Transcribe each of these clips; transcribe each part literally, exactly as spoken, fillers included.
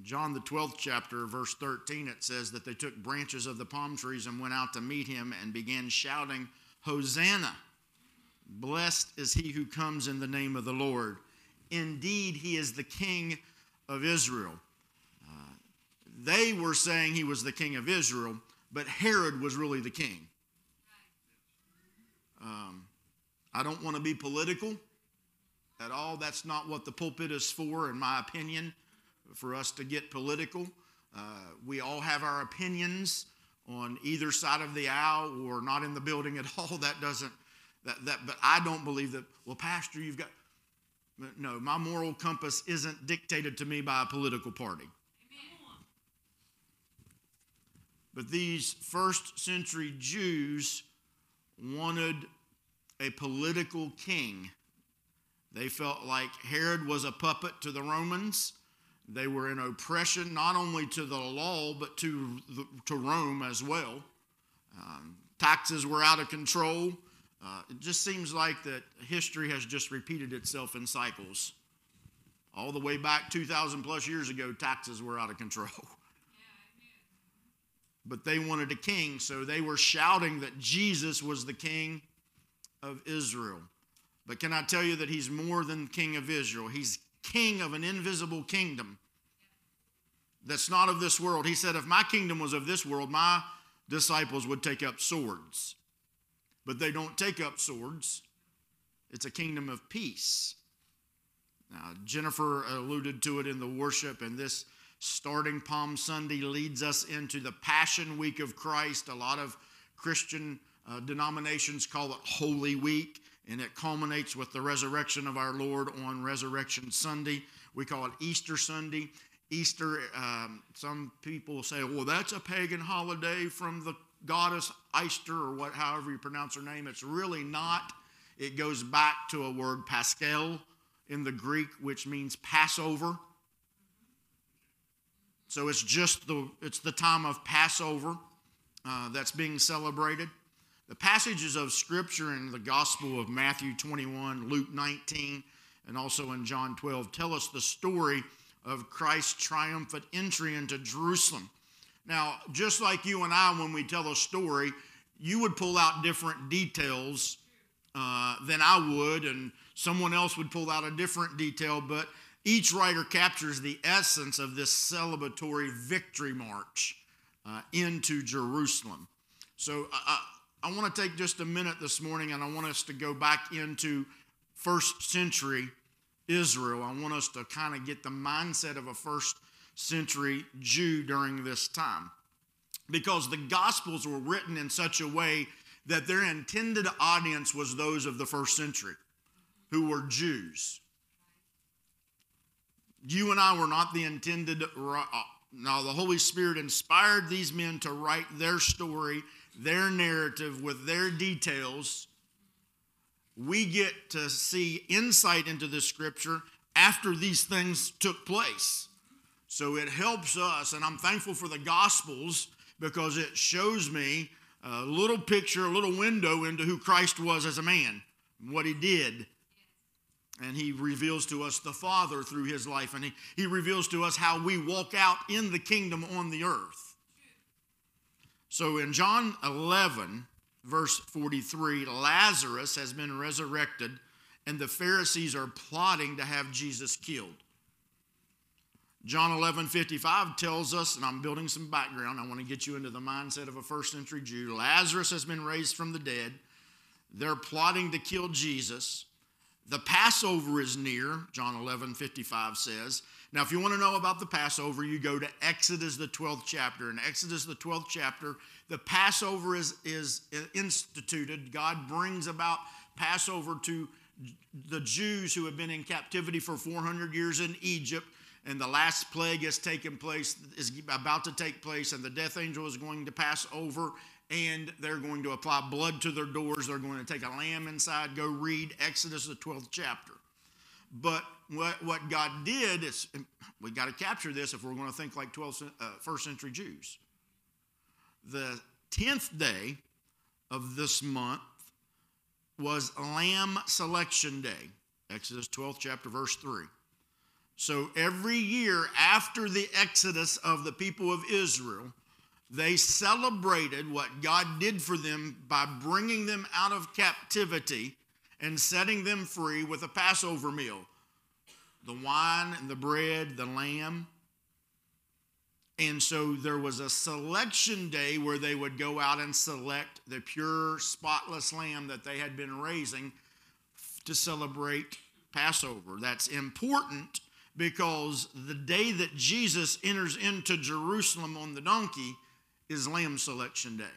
John, the twelfth chapter, verse thirteen, it says that they took branches of the palm trees and went out to meet him and began shouting, Hosanna! Blessed is he who comes in the name of the Lord. Indeed, he is the King of Israel. Uh, they were saying he was the King of Israel, but Herod was really the king. Um, I don't want to be political at all. That's not what the pulpit is for, in my opinion, for us to get political. Uh, we all have our opinions on either side of the aisle or not in the building at all. That doesn't, that, that, but I don't believe that, well, Pastor, you've got, no, my moral compass isn't dictated to me by a political party. Amen. But these first century Jews wanted a political king. They felt like Herod was a puppet to the Romans. They were in oppression not only to the law, but to, the, to Rome as well. Um, taxes were out of control. Uh, it just seems like that history has just repeated itself in cycles. All the way back two thousand plus years ago, taxes were out of control. But they wanted a king, so they were shouting that Jesus was the King of Israel. But can I tell you that he's more than King of Israel? He's king of an invisible kingdom that's not of this world. He said, if my kingdom was of this world, my disciples would take up swords. But they don't take up swords. It's a kingdom of peace. Now, Jennifer alluded to it in the worship, and this starting Palm Sunday leads us into the Passion Week of Christ. A lot of Christian uh, denominations call it Holy Week, and it culminates with the resurrection of our Lord on Resurrection Sunday. We call it Easter Sunday. Easter, um, some people say, well, that's a pagan holiday from the goddess Easter, or what, however you pronounce her name. It's really not. It goes back to a word, Paschal, in the Greek, which means Passover. So it's just the, it's the time of Passover uh, that's being celebrated. The passages of Scripture in the Gospel of Matthew twenty-one, Luke nineteen, and also in John twelve tell us the story of Christ's triumphant entry into Jerusalem. Now, just like you and I, when we tell a story, you would pull out different details uh, than I would, and someone else would pull out a different detail, but each writer captures the essence of this celebratory victory march uh, into Jerusalem. So uh, I want to take just a minute this morning, and I want us to go back into first century Israel. I want us to kind of get the mindset of a first century Jew during this time, because the Gospels were written in such a way that their intended audience was those of the first century, who were Jews. You and I were not the intended. Now, the Holy Spirit inspired these men to write their story, their narrative with their details. We get to see insight into the Scripture after these things took place. So it helps us, and I'm thankful for the Gospels because it shows me a little picture, a little window into who Christ was as a man, what he did. And he reveals to us the Father through his life, and he, he reveals to us how we walk out in the kingdom on the earth. So in John eleven, verse forty-three, Lazarus has been resurrected, and the Pharisees are plotting to have Jesus killed. John eleven fifty-five tells us, and I'm building some background, I want to get you into the mindset of a first century Jew. Lazarus has been raised from the dead. They're plotting to kill Jesus. The Passover is near, John eleven fifty-five says. Now, if you want to know about the Passover, you go to Exodus, the twelfth chapter. In Exodus, the twelfth chapter, the Passover is, is instituted. God brings about Passover to the Jews who have been in captivity for four hundred years in Egypt. And the last plague has taken place, is about to take place, and the death angel is going to pass over, and they're going to apply blood to their doors. They're going to take a lamb inside. Go read Exodus, the twelfth chapter. But what, what God did is, we got to capture this if we're going to think like twelfth, uh, first century Jews. The tenth day of this month was Lamb Selection Day. Exodus twelfth chapter, verse three. So every year after the exodus of the people of Israel, they celebrated what God did for them by bringing them out of captivity and setting them free with a Passover meal. The wine and the bread, the lamb. And so there was a selection day where they would go out and select the pure, spotless lamb that they had been raising to celebrate Passover. That's important because the day that Jesus enters into Jerusalem on the donkey is Lamb Selection Day.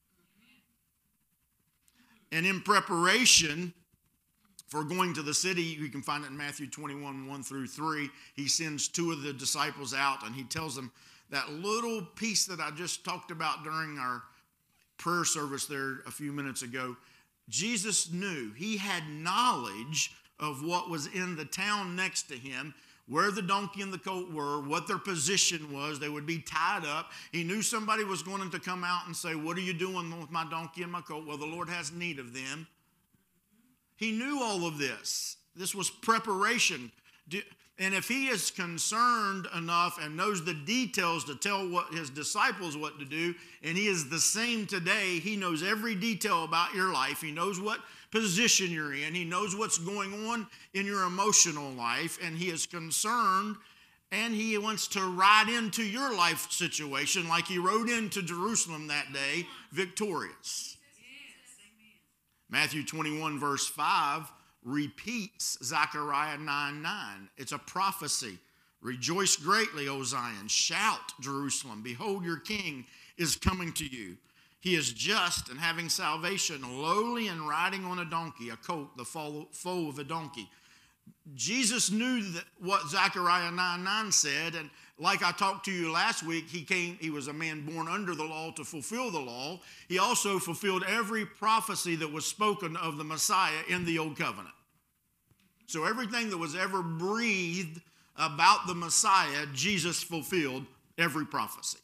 And in preparation for going to the city, you can find it in Matthew twenty-one, one through three. He sends two of the disciples out and he tells them that little piece that I just talked about during our prayer service there a few minutes ago. Jesus knew, he had knowledge of what was in the town next to him, where the donkey and the colt were, what their position was. They would be tied up. He knew somebody was going to come out and say, what are you doing with my donkey and my colt? Well, the Lord has need of them. He knew all of this. This was preparation. And if he is concerned enough and knows the details to tell what his disciples what to do, and he is the same today, he knows every detail about your life. He knows what position you're in. He knows what's going on in your emotional life, and he is concerned, and he wants to ride into your life situation like he rode into Jerusalem that day, victorious. Matthew twenty-one, verse five, repeats Zechariah nine nine. It's a prophecy. Rejoice greatly, O Zion. Shout, Jerusalem. Behold, your king is coming to you. He is just and having salvation, lowly and riding on a donkey, a colt, the foal of a donkey. Jesus knew that what Zechariah nine nine said, and like I talked to you last week, he came, he was a man born under the law to fulfill the law. He also fulfilled every prophecy that was spoken of the Messiah in the Old Covenant. So everything that was ever breathed about the Messiah, Jesus fulfilled every prophecy.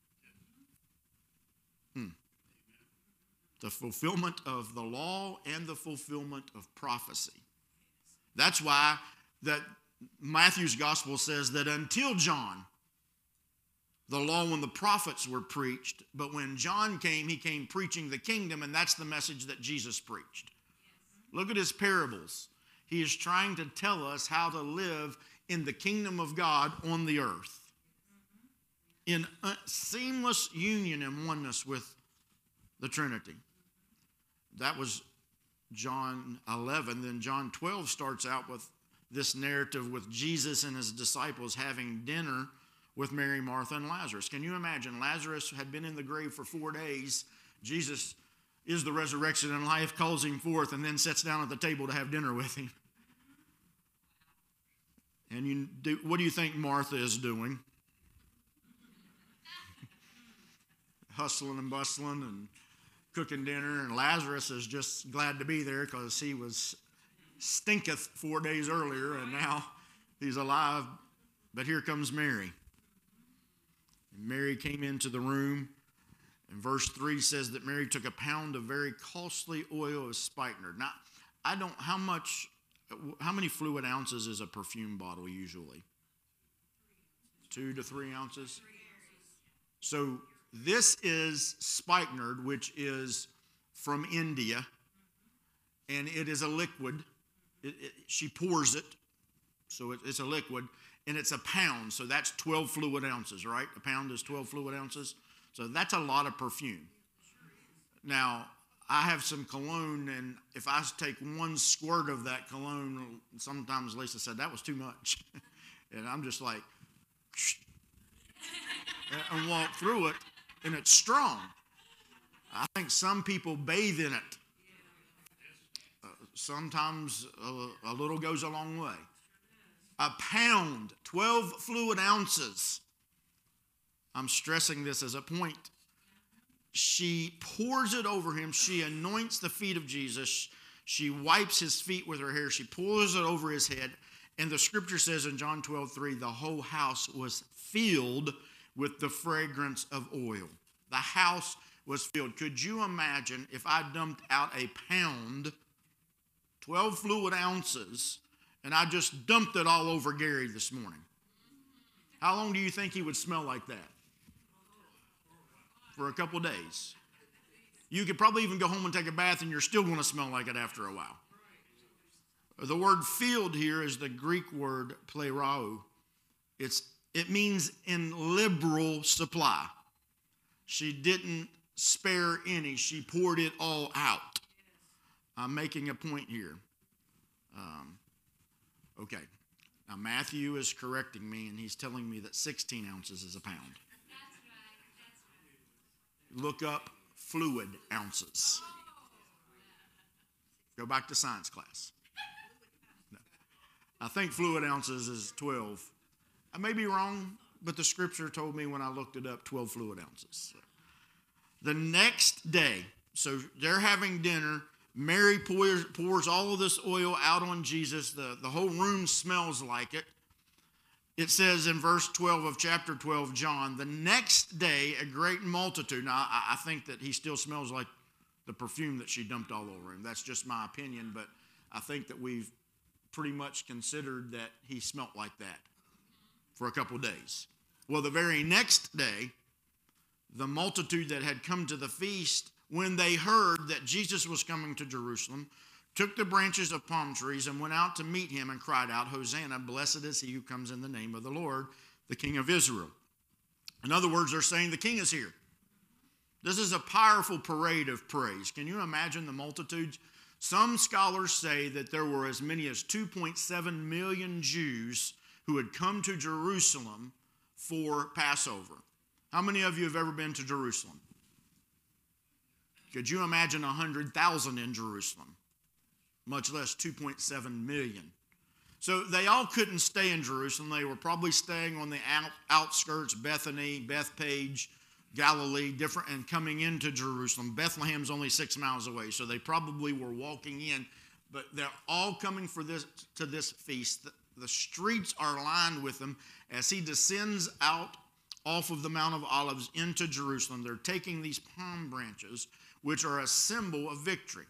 Hmm. The fulfillment of the law and the fulfillment of prophecy. That's why that Matthew's gospel says that until John, the law and the prophets were preached, but when John came, he came preaching the kingdom, and that's the message that Jesus preached. Look at his parables. He is trying to tell us how to live in the kingdom of God on the earth, in seamless union and oneness with the Trinity. That was John eleven. Then John twelve starts out with this narrative with Jesus and his disciples having dinner with Mary, Martha, and Lazarus. Can you imagine? Lazarus had been in the grave for four days. Jesus is the resurrection and life, calls him forth, and then sits down at the table to have dinner with him. And you do, what do you think Martha is doing? Hustling and bustling and cooking dinner, and Lazarus is just glad to be there because he was stinketh four days earlier, and now he's alive. But here comes Mary. And Mary came into the room, and verse three says that Mary took a pound of very costly oil of spikenard. Now, I don't, how much, how many fluid ounces is a perfume bottle usually? Two to three ounces? So this is spikenard, which is from India, and it is a liquid. It, it, she pours it, so it, it's a liquid, and it's a pound, so that's twelve fluid ounces, right? A pound is twelve fluid ounces, so that's a lot of perfume. Now, I have some cologne, and if I take one squirt of that cologne, sometimes Lisa said, that was too much. And I'm just like, and walk through it, and it's strong. I think some people bathe in it. Sometimes a, a little goes a long way. A pound, twelve fluid ounces. I'm stressing this as a point. She pours it over him. She anoints the feet of Jesus. She wipes his feet with her hair. She pours it over his head. And the scripture says in John twelve three, the whole house was filled with the fragrance of oil. The house was filled. Could you imagine if I dumped out a pound, twelve fluid ounces, and I just dumped it all over Gary this morning, how long do you think he would smell like that? For a couple days. You could probably even go home and take a bath and you're still going to smell like it after a while. The word filled here is the Greek word plerao. It's, it means in liberal supply. She didn't spare any. She poured it all out. I'm making a point here. Um, okay. Now, Matthew is correcting me, and he's telling me that sixteen ounces is a pound. That's right. That's right. Look up fluid ounces. Go back to science class. No. I think fluid ounces is twelve. I may be wrong, but the scripture told me when I looked it up, twelve fluid ounces. The next day, so they're having dinner. Mary pours, pours all of this oil out on Jesus. The, the whole room smells like it. It says in verse twelve of chapter twelve, John, the next day a great multitude. Now, I, I think that he still smells like the perfume that she dumped all over him. That's just my opinion, but I think that we've pretty much considered that he smelt like that for a couple days. Well, the very next day, the multitude that had come to the feast, when they heard that Jesus was coming to Jerusalem, took the branches of palm trees and went out to meet him and cried out, Hosanna, blessed is he who comes in the name of the Lord, the King of Israel. In other words, they're saying the king is here. This is a powerful parade of praise. Can you imagine the multitudes? Some scholars say that there were as many as two point seven million Jews who had come to Jerusalem for Passover. How many of you have ever been to Jerusalem? Could you imagine one hundred thousand in Jerusalem? Much less two point seven million. So they all couldn't stay in Jerusalem. They were probably staying on the out, outskirts, Bethany, Bethpage, Galilee, different, and coming into Jerusalem. Bethlehem's only six miles away, so they probably were walking in. But they're all coming for this to this feast. The, the streets are lined with them as he descends out off of the Mount of Olives into Jerusalem. They're taking these palm branches, which are a symbol of victory.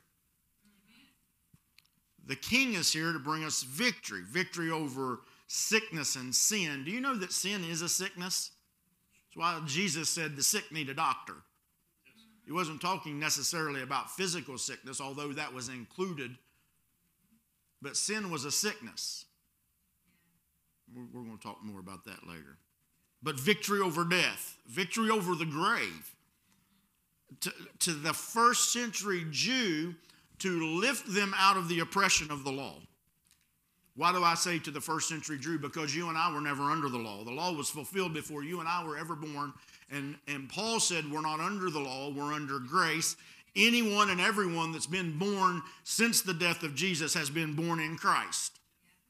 The king is here to bring us victory, victory over sickness and sin. Do you know that sin is a sickness? That's why Jesus said the sick need a doctor. He wasn't talking necessarily about physical sickness, although that was included. But sin was a sickness. We're, we're going to talk more about that later. But victory over death, victory over the grave. To, to the first century Jew, to lift them out of the oppression of the law. Why do I say to the first century Jew? Because you and I were never under the law. The law was fulfilled before you and I were ever born. And, and Paul said we're not under the law, we're under grace. Anyone and everyone that's been born since the death of Jesus has been born in Christ.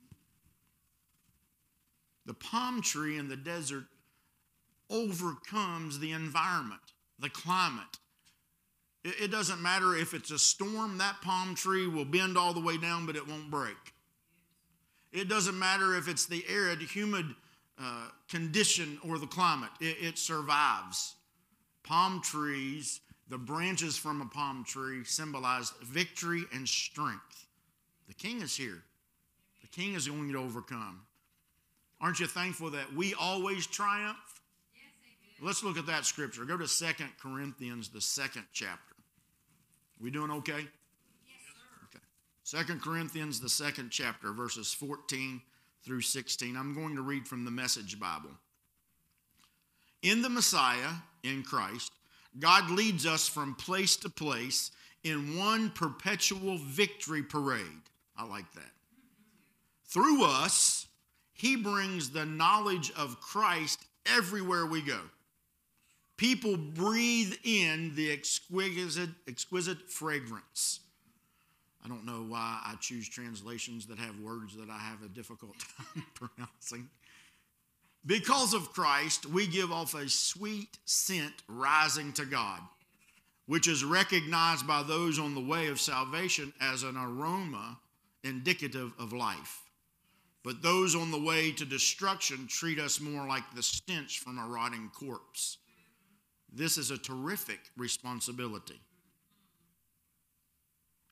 The palm tree in the desert overcomes the environment, the climate. It doesn't matter if it's a storm, that palm tree will bend all the way down, but it won't break. It doesn't matter if it's the arid, humid uh, condition or the climate. It, it survives. Palm trees, the branches from a palm tree symbolize victory and strength. The king is here. The king is going to overcome. Aren't you thankful that we always triumph? Let's look at that scripture. Go to Second Corinthians, the second chapter. We doing okay? Yes, sir. Okay. Second Corinthians, the second chapter, verses fourteen through sixteen. I'm going to read from the Message Bible. In the Messiah, in Christ, God leads us from place to place in one perpetual victory parade. I like that. Through us, he brings the knowledge of Christ everywhere we go. People breathe in the exquisite, exquisite fragrance. I don't know why I choose translations that have words that I have a difficult time pronouncing. Because of Christ, we give off a sweet scent rising to God, which is recognized by those on the way of salvation as an aroma indicative of life. But those on the way to destruction treat us more like the stench from a rotting corpse. This is a terrific responsibility.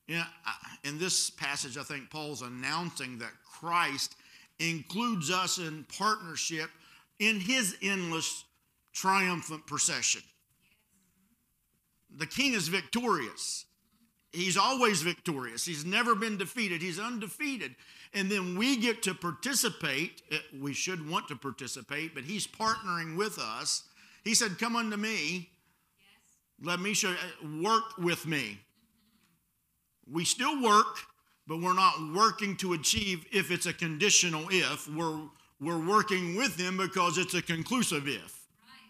Yeah, in this passage, I think Paul's announcing that Christ includes us in partnership in his endless triumphant procession. The king is victorious. He's always victorious. He's never been defeated. He's undefeated. And then we get to participate. We should want to participate, but he's partnering with us. He said, come unto me. Yes. Let me show you. Work with me. We still work, but we're not working to achieve if it's a conditional if. We're, we're working with him because it's a conclusive if.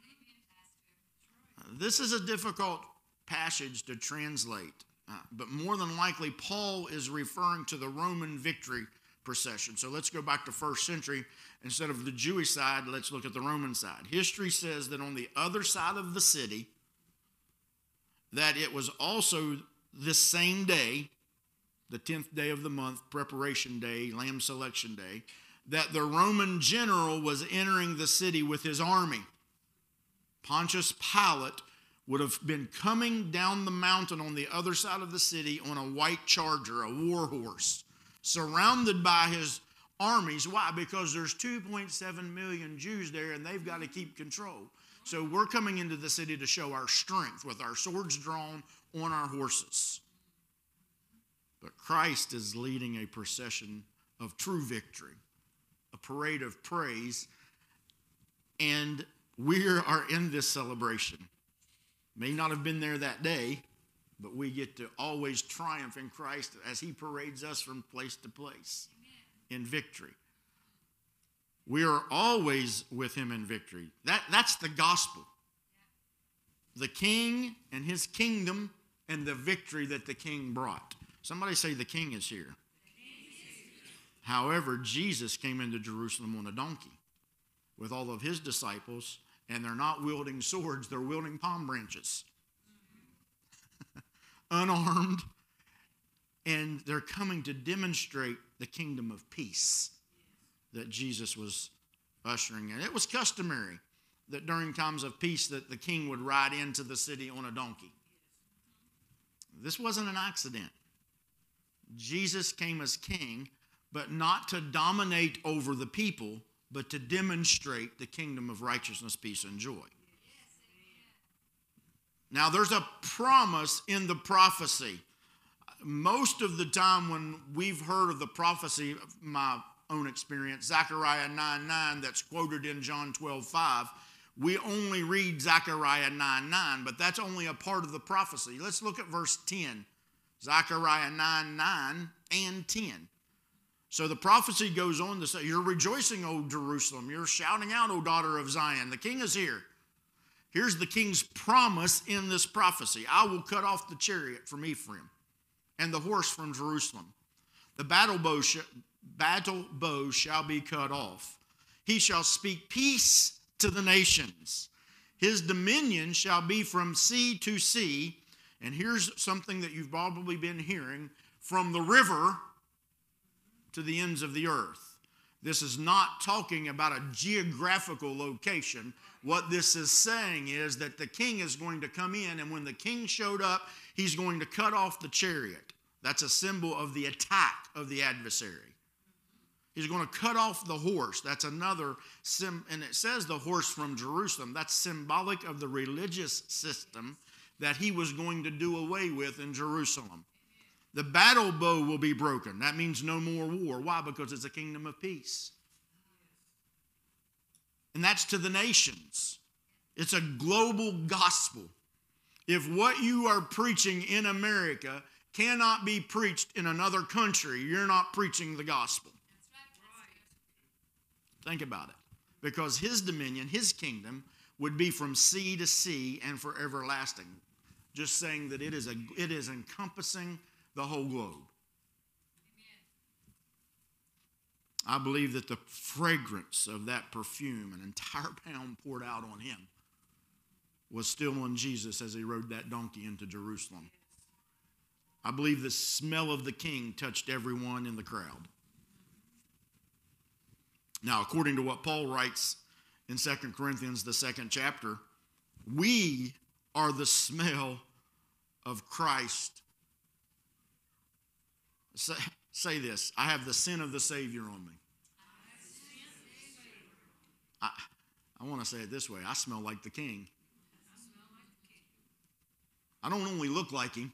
Right. This is a difficult passage to translate, uh, but more than likely, Paul is referring to the Roman victory procession. So let's go back to first century. Instead of the Jewish side, let's look at the Roman side. History says that on the other side of the city, that it was also this same day, the tenth day of the month, preparation day, lamb selection day, that the Roman general was entering the city with his army. Pontius Pilate would have been coming down the mountain on the other side of the city on a white charger, a war horse, surrounded by his armies. Why? Because there's two point seven million Jews there, and they've got to keep control. So we're coming into the city to show our strength with our swords drawn on our horses. But Christ is leading a procession of true victory, a parade of praise, and we are in this celebration. May not have been there that day, but we get to always triumph in Christ as he parades us from place to place. Amen. In victory. We are always with him in victory. That, that's the gospel. Yeah. The king and his kingdom and the victory that the king brought. Somebody say the king is here. However, Jesus came into Jerusalem on a donkey with all of his disciples, and they're not wielding swords, they're wielding palm branches. Unarmed, and they're coming to demonstrate the kingdom of peace that Jesus was ushering in. It was customary that during times of peace that the king would ride into the city on a donkey. This wasn't an accident. Jesus came as king, but not to dominate over the people, but to demonstrate the kingdom of righteousness, peace, and joy. Now, there's a promise in the prophecy. Most of the time when we've heard of the prophecy, my own experience, Zechariah nine nine, that's quoted in John twelve five, we only read Zechariah nine nine, but that's only a part of the prophecy. Let's look at verse ten. Zechariah nine nine and ten. So the prophecy goes on to say, you're rejoicing, O Jerusalem. You're shouting out, O daughter of Zion. The king is here. Here's the king's promise in this prophecy. I will cut off the chariot from Ephraim and the horse from Jerusalem. The battle bow, sh- battle bow shall be cut off. He shall speak peace to the nations. His dominion shall be from sea to sea. And here's something that you've probably been hearing, from the river to the ends of the earth. This is not talking about a geographical location. What this is saying is that the king is going to come in, and when the king showed up, he's going to cut off the chariot. That's a symbol of the attack of the adversary. He's going to cut off the horse. That's another, sim- and it says the horse from Jerusalem. That's symbolic of the religious system that he was going to do away with in Jerusalem. The battle bow will be broken. That means no more war. Why? Because it's a kingdom of peace. And that's to the nations. It's a global gospel. If what you are preaching in America cannot be preached in another country, you're not preaching the gospel. Think about it. Because his dominion, his kingdom, would be from sea to sea and for everlasting. Just saying that it is a it is encompassing the whole globe. Amen. I believe that the fragrance of that perfume, an entire pound poured out on him, was still on Jesus as he rode that donkey into Jerusalem. I believe the smell of the king touched everyone in the crowd. Now, according to what Paul writes in Second Corinthians, the second chapter, we are the smell of Christ Say, say this. I have the sin of the Savior on me. I, I want to say it this way. I smell like the King. I don't only look like him.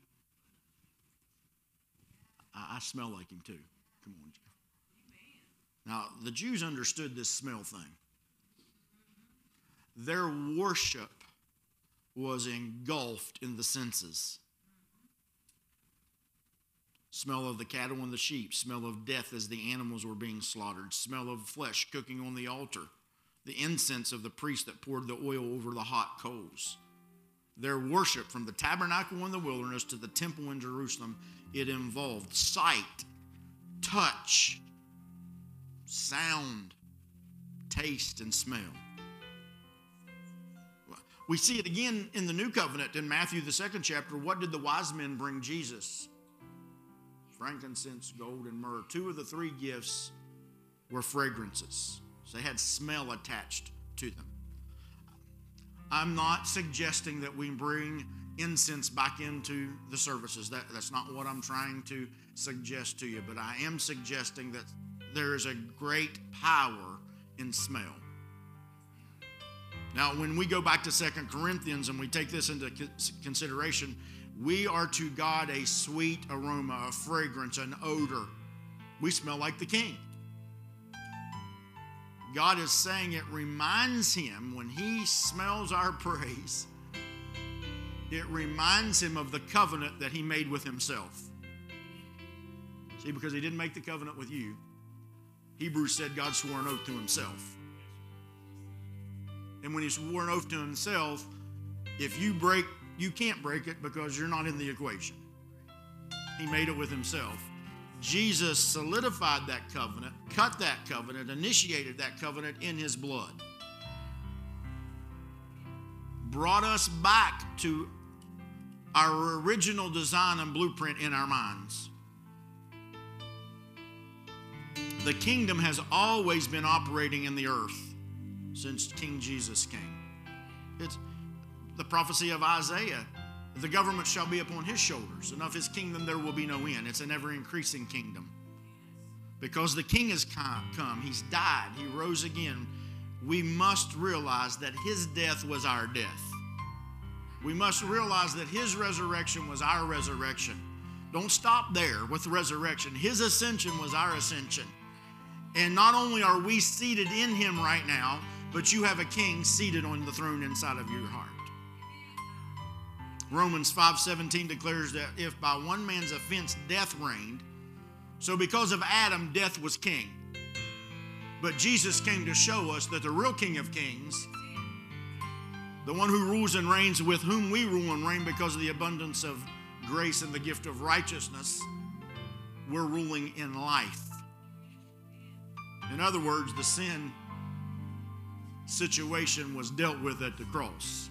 I, I smell like him too. Come on. Now, the Jews understood this smell thing. Their worship was engulfed in the senses. Smell of the cattle and the sheep, smell of death as the animals were being slaughtered, smell of flesh cooking on the altar, the incense of the priest that poured the oil over the hot coals. Their worship from the tabernacle in the wilderness to the temple in Jerusalem, it involved sight, touch, sound, taste, and smell. We see it again in the New Covenant in Matthew, the second chapter. What did the wise men bring Jesus? Frankincense, gold, and myrrh. Two of the three gifts were fragrances. So they had smell attached to them. I'm not suggesting that we bring incense back into the services. That, that's not what I'm trying to suggest to you. But I am suggesting that there is a great power in smell. Now, when we go back to Second Corinthians and we take this into consideration, we are to God a sweet aroma, a fragrance, an odor. We smell like the King. God is saying it reminds him when he smells our praise, it reminds him of the covenant that he made with himself. See, because he didn't make the covenant with you, Hebrews said God swore an oath to himself. And when he swore an oath to himself, if you break, you can't break it because you're not in the equation. He made it with himself. Jesus solidified that covenant, cut that covenant, initiated that covenant in his blood. Brought us back to our original design and blueprint in our minds. The kingdom has always been operating in the earth since King Jesus came. It's the prophecy of Isaiah. The government shall be upon his shoulders, and of his kingdom there will be no end. It's an ever-increasing kingdom. Because the king has come, he's died, he rose again, we must realize that his death was our death. We must realize that his resurrection was our resurrection. Don't stop there with the resurrection. His ascension was our ascension. And not only are we seated in him right now, but you have a king seated on the throne inside of your heart. Romans five seventeen declares that if by one man's offense death reigned, so because of Adam, death was king. But Jesus came to show us that the real King of Kings, the one who rules and reigns, with whom we rule and reign because of the abundance of grace and the gift of righteousness, we're ruling in life. In other words, the sin situation was dealt with at the cross.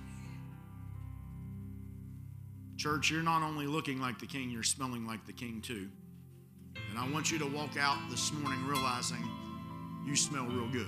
Church, you're not only looking like the king, you're smelling like the king too. And I want you to walk out this morning realizing you smell real good.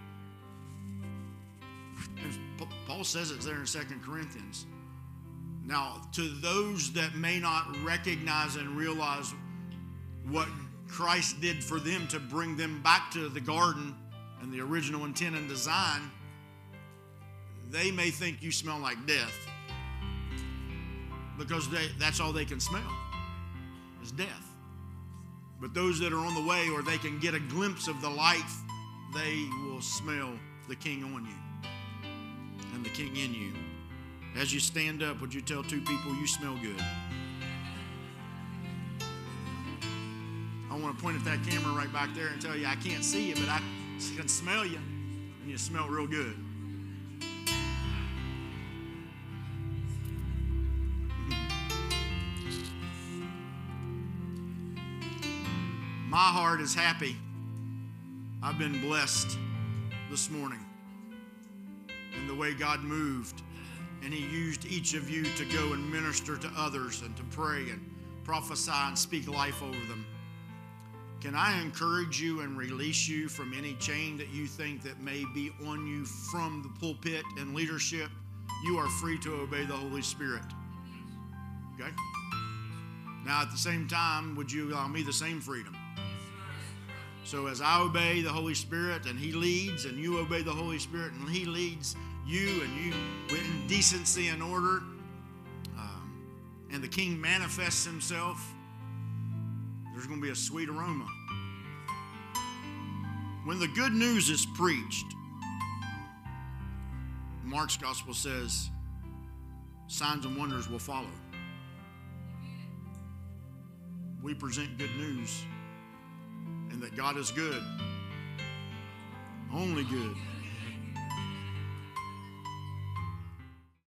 And Paul says it there in Second Corinthians. Now, to those that may not recognize and realize what Christ did for them to bring them back to the garden and the original intent and design, they may think you smell like death. Because they, that's all they can smell is death. But those that are on the way, or they can get a glimpse of the life, they will smell the king on you and the king in you. As you stand up, would you tell two people you smell good? I want to point at that camera right back there and tell you I can't see you, but I can smell you, and you smell real good. My heart is happy. I've been blessed this morning in the way God moved, and he used each of you to go and minister to others and to pray and prophesy and speak life over them. Can I encourage you and release you from any chain that you think that may be on you from the pulpit and leadership? You are free to obey the Holy Spirit. Okay? Now, at the same time, would you allow me the same freedom? So as I obey the Holy Spirit and He leads, and you obey the Holy Spirit and He leads you, and you in decency and order, um, and the King manifests Himself, there's going to be a sweet aroma. When the good news is preached, Mark's gospel says, signs and wonders will follow. We present good news, and that God is good, only good.